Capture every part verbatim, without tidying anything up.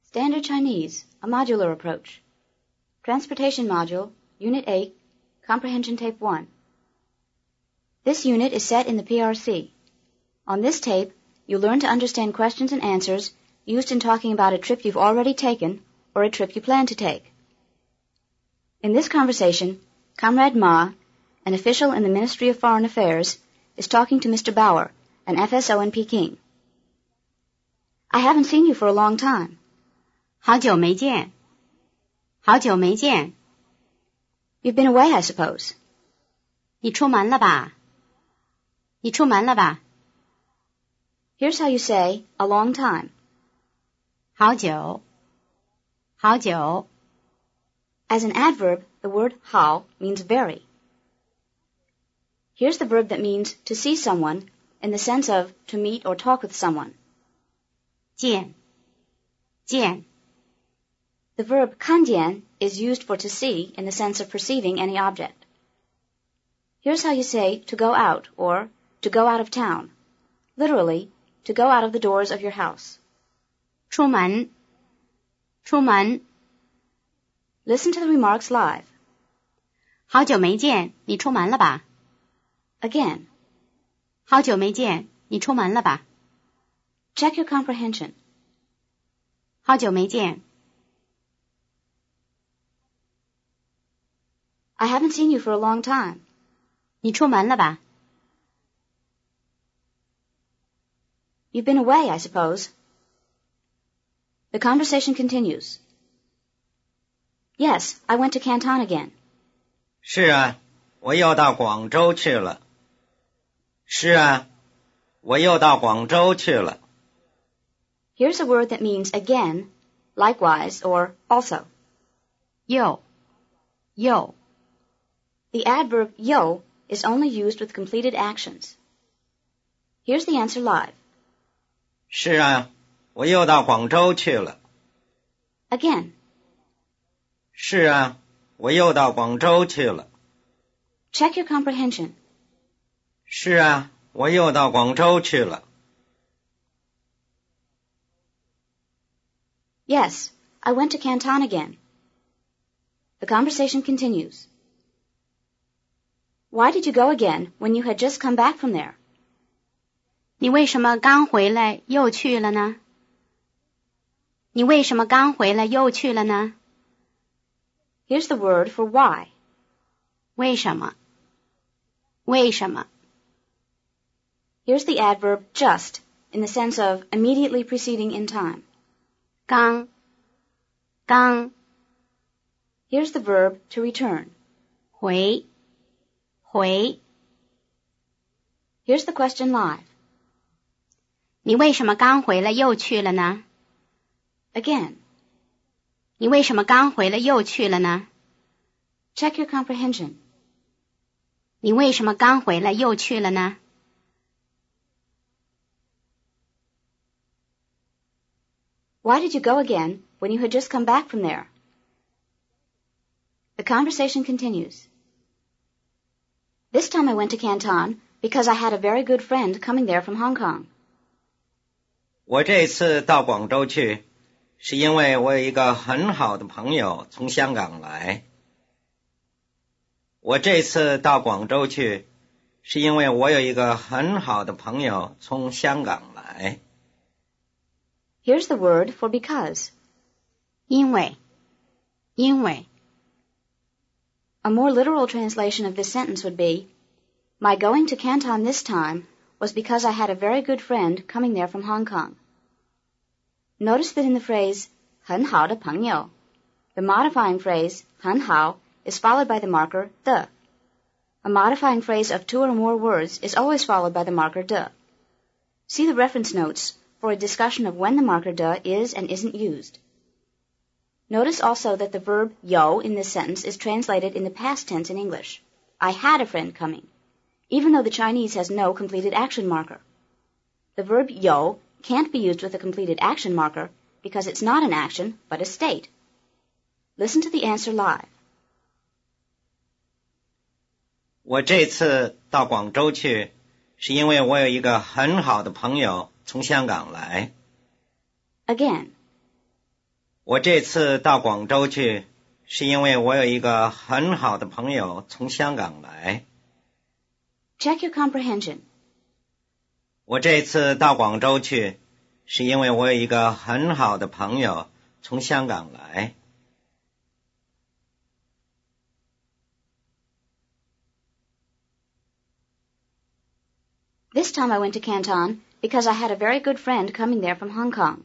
Standard Chinese, a modular approach. Transportation Module, Unit eight, Comprehension Tape one. This unit is set in the P R C. On this tape, you'll learn to understand questions and answers used in talking about a trip you've already taken or a trip you plan to take. In this conversation, Comrade Ma, an official in the Ministry of Foreign Affairs, is talking to Mister Bauer, an F S O in Peking. I haven't seen you for a long time. 好久没见。好久没见。 You've been away, I suppose. 你出门了吧？你出门了吧？ Here's how you say a long time. 好久。好久。 As an adverb, the word hao means very. Here's the verb that means to see someone in the sense of to meet or talk with someone. 见。见。 The verb 看见 is used for to see in the sense of perceiving any object. Here's how you say to go out or to go out of town. Literally, to go out of the doors of your house. 出门。出门。 Listen to the remarks live. 好久没见，你出门了吧？ Again. 好久没见，你出门了吧？ Check your comprehension. 好久没见。 I haven't seen you for a long time. 你出门了吧？ You've been away, I suppose. The conversation continues. Yes, I went to Canton again. 是啊，我又到广州去了。是啊，我又到广州去了。 Here's a word that means again, likewise, or also. 又。又。 The adverb yo is only used with completed actions. Here's the answer live. 是啊，我又到广州去了。 Again. 是啊，我又到广州去了。 Check your comprehension. 是啊，我又到广州去了。 Yes, I went to Canton again. The conversation continues. Why did you go again when you had just come back from there? 你为什么刚回来又去了呢？你为什么刚回来又去了呢？ Here's the word for why. 为什么？为什么？ Here's the adverb just in the sense of immediately preceding in time. 刚。刚。 Here's the verb to return. 回。回。 Here's the question live. 你为什么刚回来又去了呢？ Again. 你为什么刚回来又去了呢？ Check your comprehension. 你为什么刚回来又去了呢？ Why did you go again when you had just come back from there? The conversation continues. This time I went to Canton because I had a very good friend coming there from Hong Kong. 我这次到广州去，是因为我有一个很好的朋友从香港来。我这次到广州去，是因为我有一个很好的朋友从香港来。 Here's the word for because. 因为。因为。 A more literal translation of this sentence would be, My going to Canton this time was because I had a very good friend coming there from Hong Kong. Notice that in the phrase, 很好的朋友, the modifying phrase, 很好, is followed by the marker, the. A modifying phrase of two or more words is always followed by the marker, de. See the reference notes for a discussion of when the marker de is and isn't used. Notice also that the verb yo in this sentence is translated in the past tense in English. I had a friend coming, even though the Chinese has no completed action marker. The verb yo can't be used with a completed action marker because it's not an action, but a state. Listen to the answer live. 我这次到广州去，是因为我有一个很好的朋友从香港来。 Again. 我这次到广州去，是因为我有一个很好的朋友从香港来。 Check your comprehension. 我这次到广州去，是因为我有一个很好的朋友从香港来。 This time I went to Canton because I had a very good friend coming there from Hong Kong.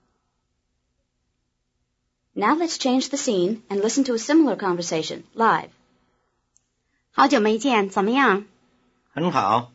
Now let's change the scene and listen to a similar conversation, live. 好久没见，怎么样？ 很好。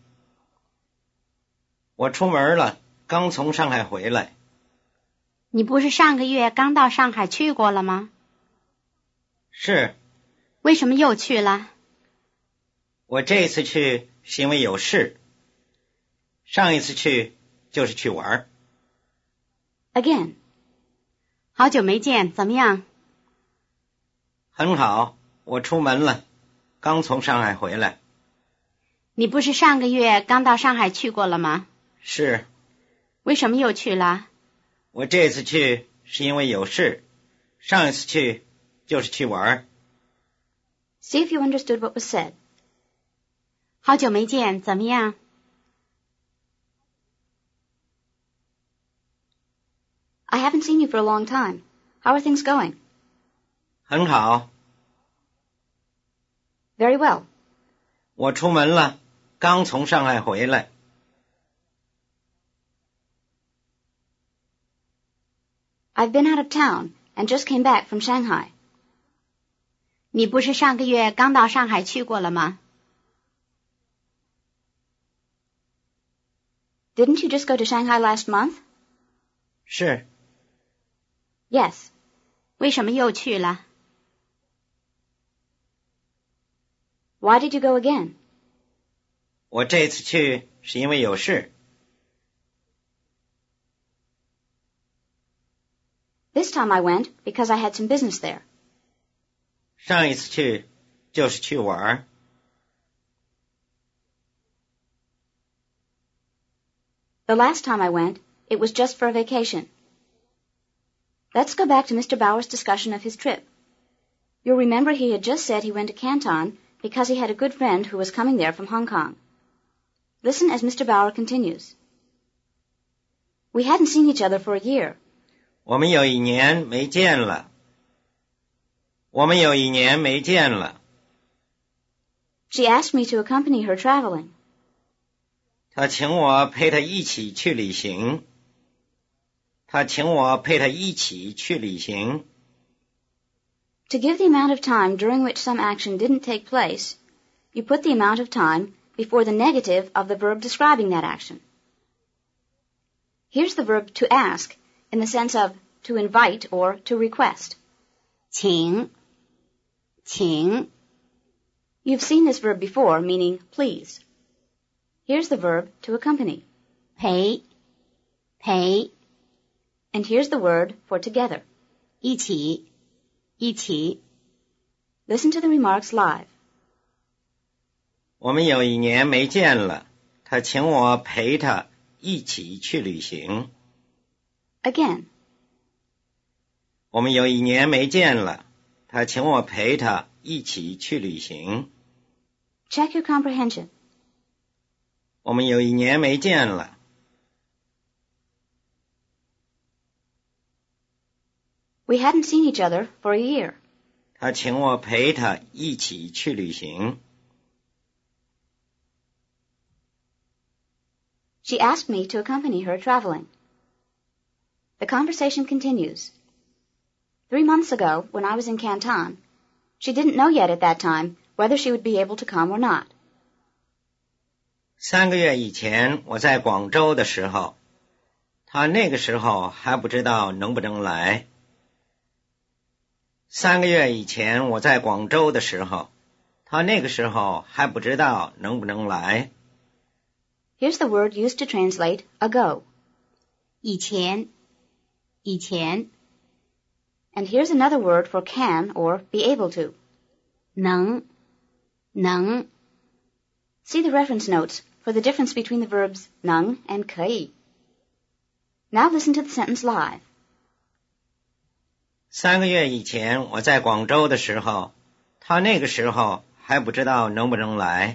我出门了，刚从上海回来。 你不是上个月刚到上海去过了吗？ 是。 为什么又去了？ 我这次去是因为有事。上一次去就是去玩。 Again. 好久没见，怎么样？ 很好，我出门了，刚从上海回来。 你不是上个月刚到上海去过了吗？ 是。 为什么又去了？ 我这次去是因为有事，上一次去就是去玩。 See if you understood what was said. 好久没见，怎么样 ？I haven't seen you for a long time. How are things going? 很好。 Very well. 我出门了，刚从上海回来。 I've been out of town and just came back from Shanghai. 你不是上个月刚到上海去过了吗？ Didn't you just go to Shanghai last month? 是。 Yes. 为什么又去了？ Why did you go again? 我这次去是因为有事。 This time I went because I had some business there. 上一次去就是去玩。 The last time I went, it was just for a vacation. Let's go back to Mister Bauer's discussion of his trip. You'll remember he had just said he went to Canton because he had a good friend who was coming there from Hong Kong. Listen as Mister Bauer continues. We hadn't seen each other for a year. 我们有一年没见了。我们有一年没见了。 She asked me to accompany her traveling. 她请我陪她一起去旅行。她请我陪她一起去旅行。 To give the amount of time during which some action didn't take place, you put the amount of time before the negative of the verb describing that action. Here's the verb to ask in the sense of to invite or to request. 请，请。 You've seen this verb before, meaning please. Here's the verb to accompany. 陪，陪。 And here's the word for together. 一起，一起。 Listen to the remarks live. 我们有一年没见了，她请我陪她一起去旅行。 Again. 我们有一年没见了，她请我陪她一起去旅行。 Check your comprehension. 我们有一年没见了。 We hadn't seen each other for a year. 她请我陪她一起去旅行。 She asked me to accompany her traveling. The conversation continues. Three months ago, when I was in Canton, she didn't know yet at that time whether she would be able to come or not. 三个月以前我在广州的时候，她那个时候还不知道能不能来。三个月以前我在广州的时候，她那个时候还不知道能不能来。 Here's the word used to translate ago. 以前，以前。 And here's another word for can or be able to. 能，能。 See the reference notes for the difference between the verbs 能 and 可以. Now listen to the sentence live. 三个月以前我在广州的时候，他那个时候还不知道能不能来。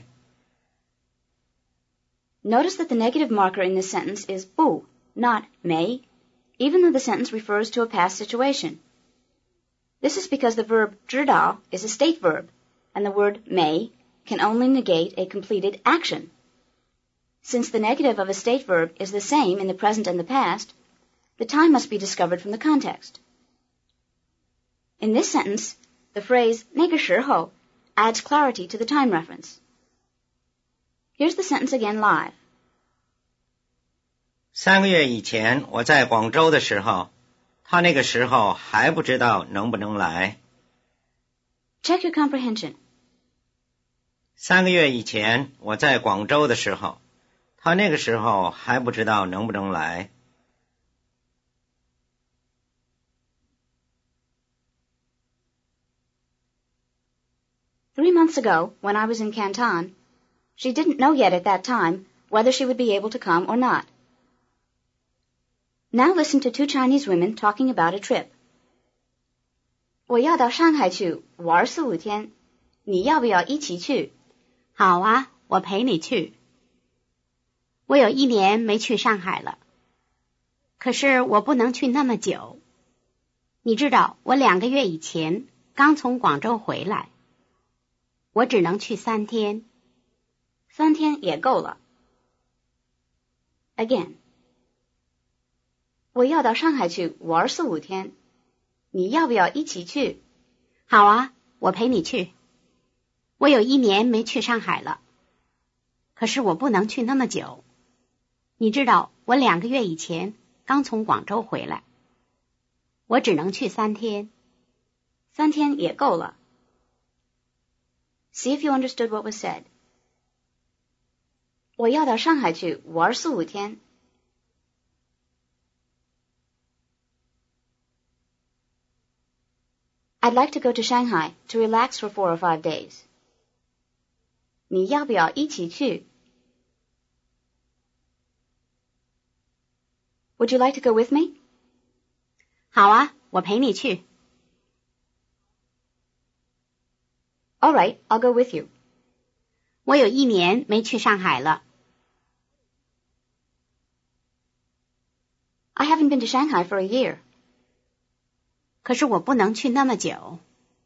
Notice that the negative marker in this sentence is bu, not may, even though the sentence refers to a past situation. This is because the verb 知道 is a state verb, and the word may can only negate a completed action. Since the negative of a state verb is the same in the present and the past, the time must be discovered from the context. In this sentence, the phrase 那个时候 adds clarity to the time reference. Here's the sentence again live. 三个月以前我在广州的时候，他那个时候还不知道能不能来。 Check your comprehension. 三个月以前我在广州的时候，他那个时候还不知道能不能来。 Three months ago, when I was in Canton, she didn't know yet at that time whether she would be able to come or not. Now listen to two Chinese women talking about a trip. 我要到上海去玩四五天，你要不要一起去？ 好啊，我陪你去。我有一年没去上海了，可是我不能去那么久。你知道，我两个月以前刚从广州回来，我只能去三天。 三天也够了。Again. 我要到上海去玩四五天，你要不要一起去？ 好啊，我陪你去。我有一年没去上海了，可是我不能去那么久。你知道，我两个月以前刚从广州回来，我只能去三天。 三天也够了。See if you understood what was said. 我要到上海去玩四五天。I'd like to go to Shanghai to relax for four or five days. 你要不要一起去？ Would you like to go with me? 好啊，我陪你去。 All right, I'll go with you. 我有一年没去上海了。 I haven't been to Shanghai for a year. 可是我不能去那么久。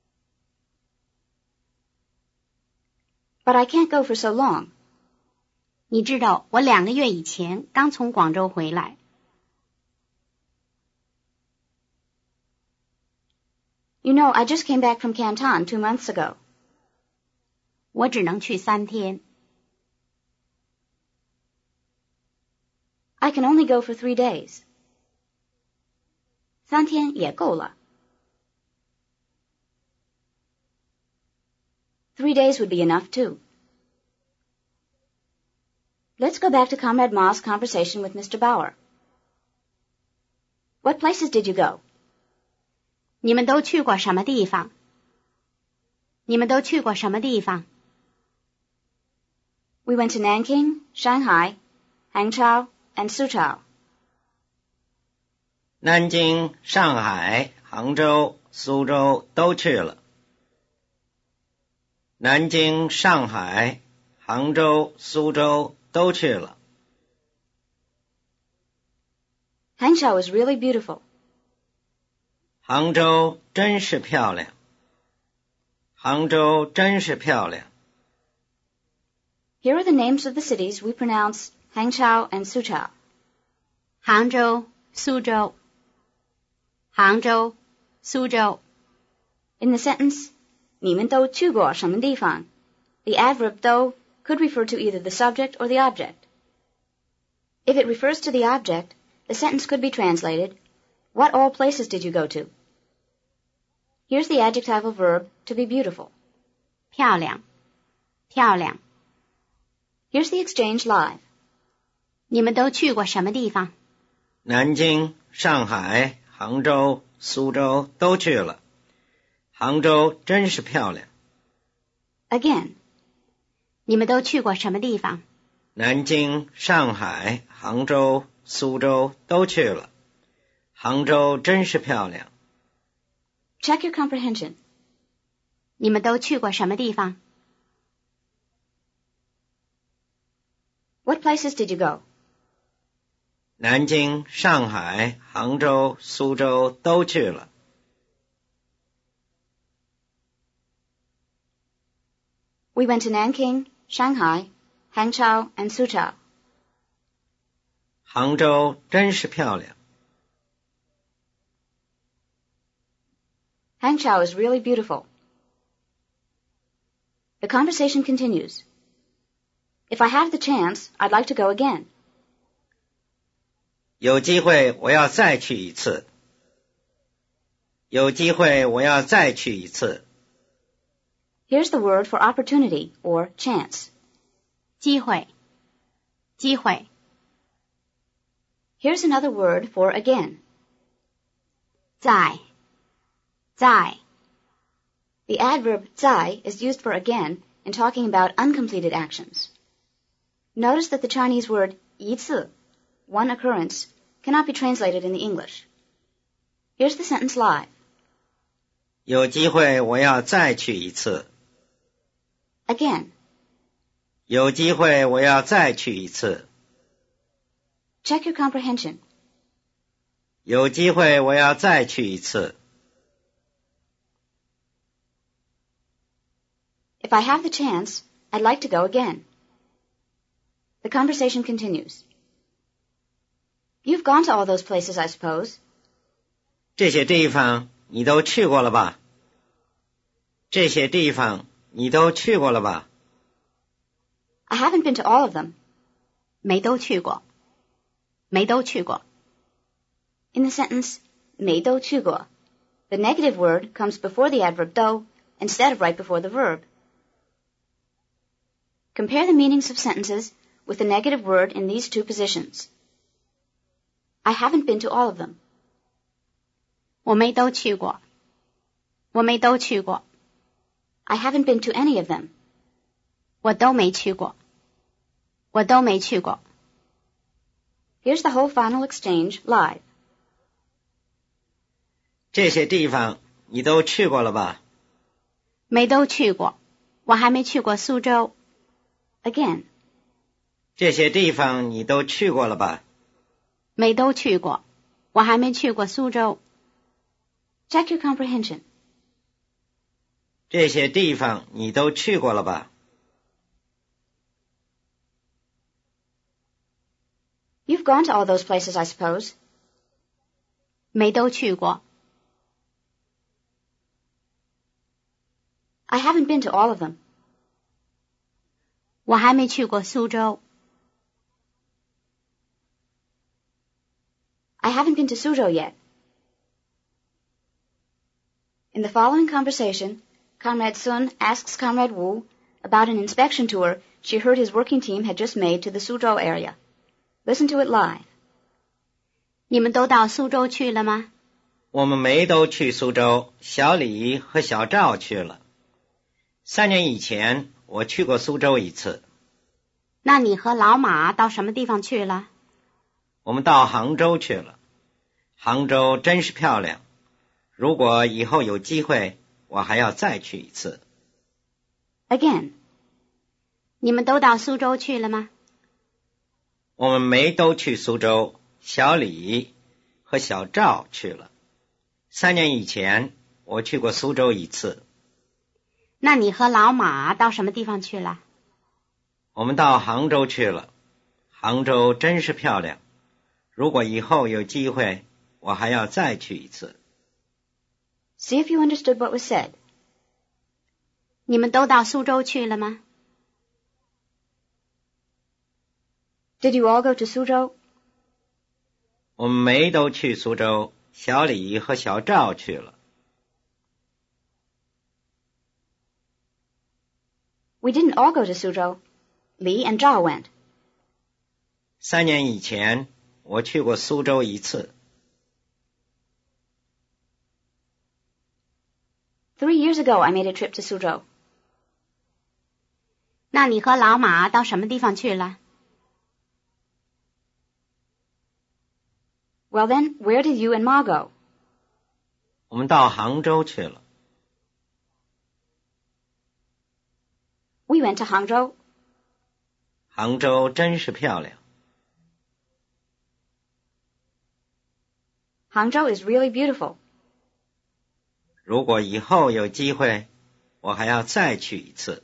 But I can't go for so long. 你知道，我两个月以前刚从广州回来。 You know, I just came back from Canton two months ago. 我只能去三天。 I can only go for three days. 三天也够了。Three days would be enough, too. Let's go back to Comrade Ma's conversation with Mister Bauer. What places did you go? 你们都去过什么地方？你们都去过什么地方？ We went to Nanking, Shanghai, Hangzhou, and Suzhou. 南京、上海、杭州、苏州都去了。南京、上海、杭州、苏州都去了。 Hangzhou is really beautiful. 杭州真是漂亮。杭州真是漂亮。 Here are the names of the cities we pronounce Hangzhou and Suzhou. 杭州、苏州。杭州、苏州。 In the sentence, 你们都去过什么地方? The adverb though could refer to either the subject or the object. If it refers to the object, the sentence could be translated, What all places did you go to? Here's the adjectival verb to be beautiful. 漂亮，漂亮。 Here's the exchange live. 你们都去过什么地方？ 南京、上海、杭州、苏州都去了。杭州真是漂亮。 Again. 你们都去过什么地方？ 南京、上海、杭州、苏州都去了。杭州真是漂亮。 Check your comprehension. 你们都去过什么地方？ What places did you go? 南京、上海、杭州、苏州都去了。 We went to Nanking, Shanghai, Hangzhou, and Suzhou. 杭州真是漂亮。 Hangzhou is really beautiful. The conversation continues. If I have the chance, I'd like to go again. 有机会我要再去一次。有机会我要再去一次。 Here's the word for opportunity or chance. 机会，机会。 Here's another word for again. 在，在。 The adverb 在 is used for again in talking about uncompleted actions. Notice that the Chinese word 一次, one occurrence, cannot be translated in the English. Here's the sentence live. 有机会我要再去一次。 Again. 有机会我要再去一次。 Check your comprehension. 有机会我要再去一次。 If I have the chance, I'd like to go again. The conversation continues. You've gone to all those places, I suppose. 这些地方你都去过了吧？这些地方你都去过了吧？ I haven't been to all of them. 没都去过，没都去过。 In the sentence, 没都去过, the negative word comes before the adverb 都 instead of right before the verb. Compare the meanings of sentences with the negative word in these two positions. I haven't been to all of them. 我没都去过，我没都去过。 I haven't been to any of them. 我都没去过，我都没去过。 Here's the whole final exchange live. 这些地方你都去过了吧？ 没都去过，我还没去过苏州。 Again. 这些地方你都去过了吧？ 没都去过，我还没去过苏州。 Check your comprehension. 这些地方你都去过了吧？ You've gone to all those places, I suppose. 没都去过。 I haven't been to all of them. 我还没去过苏州。 I haven't been to Suzhou yet. In the following conversation, Comrade Sun asks Comrade Wu about an inspection tour she heard his working team had just made to the Suzhou area. Listen to it live. 你们都到苏州去了吗？ 我们没都去苏州，小李和小赵去了。三年以前，我去过苏州一次。 那你和老马到什么地方去了？ 我们到杭州去了。杭州真是漂亮。如果以后有机会，我还要再去一次。 Again. 你们都到苏州去了吗？ 我们没都去苏州，小李和小赵去了。三年以前，我去过苏州一次。 那你和老马到什么地方去了？ 我们到杭州去了。杭州真是漂亮。如果以后有机会，我还要再去一次。 See if you understood what was said. 你们都到苏州去了吗？ Did you all go to Suzhou? 我们没都去苏州，小李和小赵去了。 We didn't all go to Suzhou. Li and Zhao went. 三年以前，我去过苏州一次。 Three years ago, I made a trip to Suzhou. 那你和老马到什么地方去了？ Well then, where did you and Ma go? 我们到杭州去了。 We went to Hangzhou. 杭州真是漂亮。 Hangzhou is really beautiful. 如果以后有机会，我还要再去一次。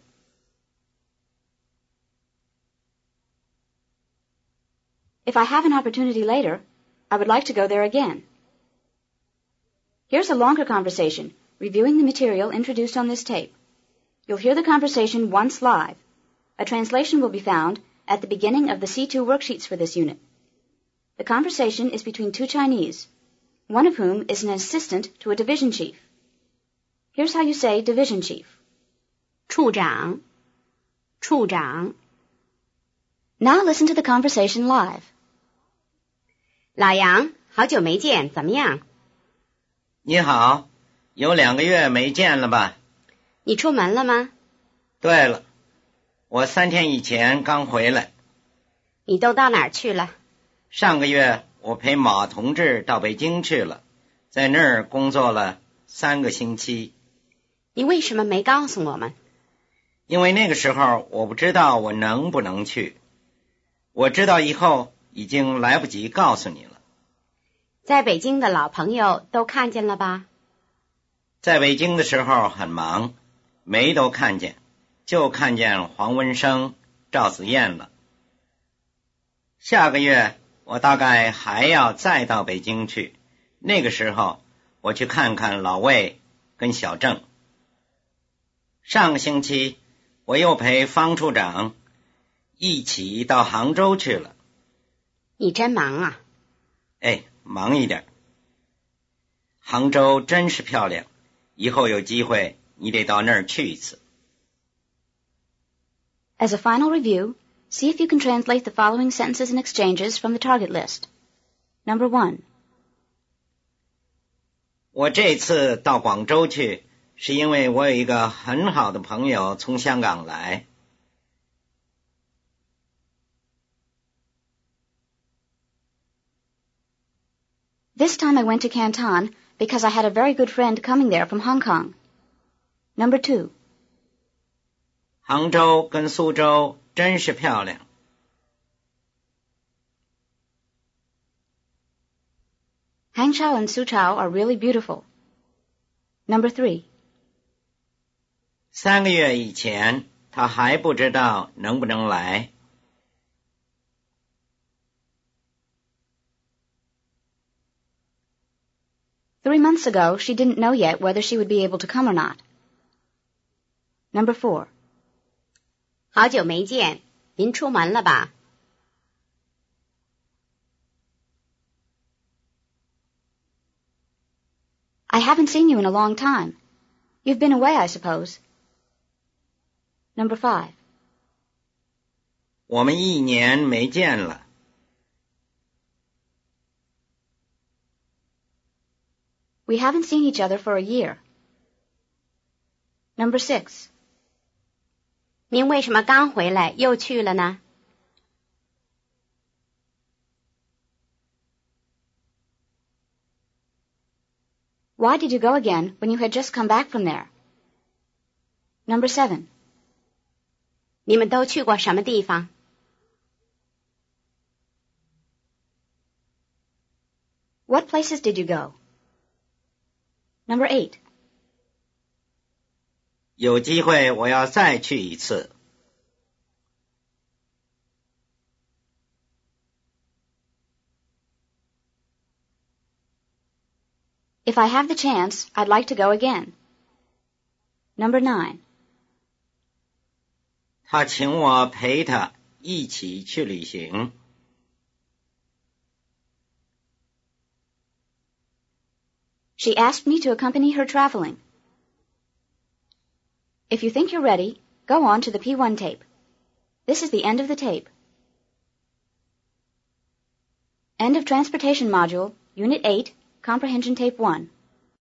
If I have an opportunity later, I would like to go there again. Here's a longer conversation, reviewing the material introduced on this tape. You'll hear the conversation once live. A translation will be found at the beginning of the C two worksheets for this unit. The conversation is between two Chinese, one of whom is an assistant to a division chief. Here's how you say division chief. 处长，处长。 Now listen to the conversation live. 老杨，好久没见，怎么样？ 你好，有两个月没见了吧？ 你出门了吗？ 对了，我三天以前刚回来。 你都到哪儿去了？ 上个月我陪马同志到北京去了，在那儿工作了三个星期。 你为什么没告诉我们？ 因为那个时候我不知道我能不能去，我知道以后已经来不及告诉你了。 在北京的老朋友都看见了吧？ 在北京的时候很忙，没都看见，就看见黄文生、赵子燕了。下个月我大概还要再到北京去，那个时候我去看看老魏跟小郑。上个星期我又陪方处长一起到杭州去了。 你真忙啊。 哎，忙一点。杭州真是漂亮，以后有机会你得到那儿去一次。 As a final review, see if you can translate the following sentences and exchanges from the target list. Number one. 我这次到广州去，是因为我有一个很好的朋友从香港来。 This time I went to Canton because I had a very good friend coming there from Hong Kong. Number two. 杭州跟苏州真是漂亮。 Hangzhou and Suzhou are really beautiful. Number three. 三个月以前，他还不知道能不能来。 Three months ago, she didn't know yet whether she would be able to come or not. Number four. 好久没见，您出门了吧？ I haven't seen you in a long time. You've been away, I suppose. Number five. 我们一年没见了。 We haven't seen each other for a year. Number six. 您为什么刚回来又去了呢？ Why did you go again when you had just come back from there? Number seven. 你们都去过什么地方？ What places did you go? Number eight. 有机会我要再去一次。 If I have the chance, I'd like to go again. Number nine. 他请我陪他一起去旅行。 She asked me to accompany her traveling. If you think you're ready, go on to the P one tape. This is the end of the tape. End of Transportation Module, Unit eight, Comprehension Tape one.